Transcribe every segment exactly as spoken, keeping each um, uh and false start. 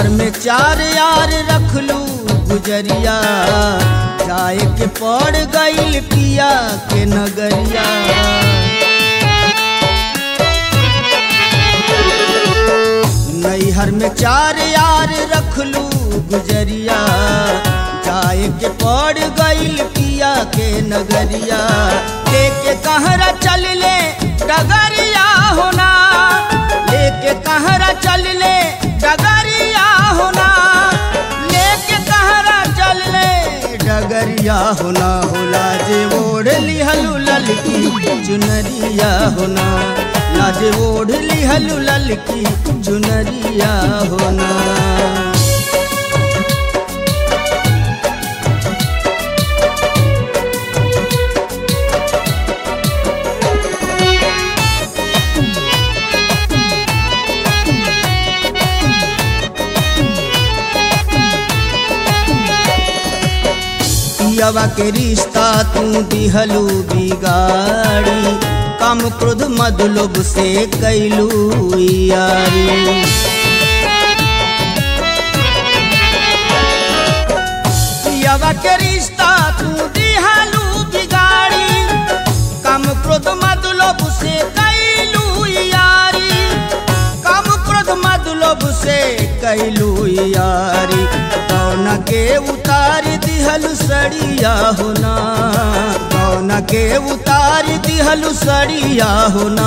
नैहर में चार यार रखलू गुजरिया, जाए के पड़ गईल पिया के नगरिया। नैहर में चार यार रखलू गुजरिया, जाए के पड़ गईल पिया के नगरिया। लेके कहरा चल ले डगरिया होना, लेके कहरा चल ले डगरिया होना, लेके कहरा चल ले डगरिया होना। होला जे ओढ़ लिहलू ललकी चुनरिया होना, लाजे ओढ़ लिहलू ललकी चुनरिया होना। पियवा के रिश्ता तू दिहलू बिगाड़ी, काम क्रोध मद लोभ से कैलू यारी। पियवा के रिश्ता तू दिहलू बिगाड़ी, काम क्रोध मद लोभ से कैलू यारी, काम क्रोध मद लोभ से कैलू यारी। गौना के उतार दिहलु सड़िया होना, गौना के उतार दिहलु सड़िया होना।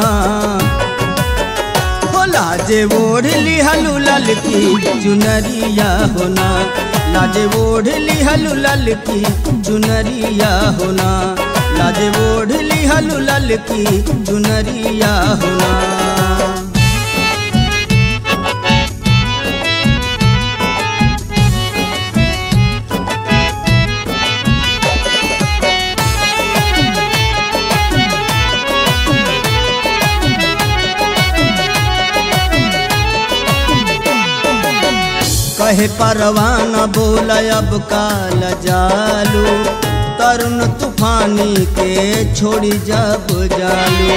हो लाजे ओढ़ लिहलु ललकी चुनरिया होना, लाजे ओढ़ लिहलु ललकी चुनरिया होना, लाजे ओढ़ लिहलु ललकी चुनरिया होना। कहे परवाना बोला अब काल जालू, तरुण तूफानी के छोड़ी जब जालू।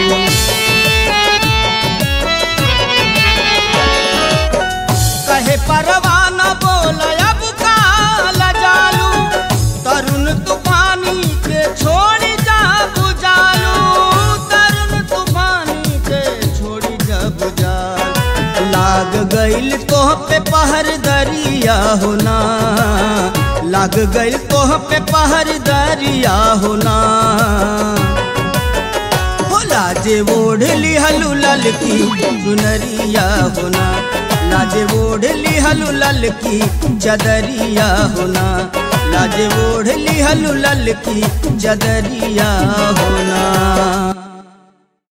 कहे परवाना बोला अब काल जालू, तरुण तूफानी के छोड़ी जब जालू, तरुण तूफानी के छोड़ी जब जालू। लाग गईल तोह पे पहर दरिया होना, लाग गईल तोह पे पहर दरिया होना। हो लाजे ओढ़ लिहलू ललकी चुनरिया होना, लाजे ओढ़ लिहलू ललकी चदरिया होना, लाजे ओढ़ लिहलू ललकी चदरिया होना।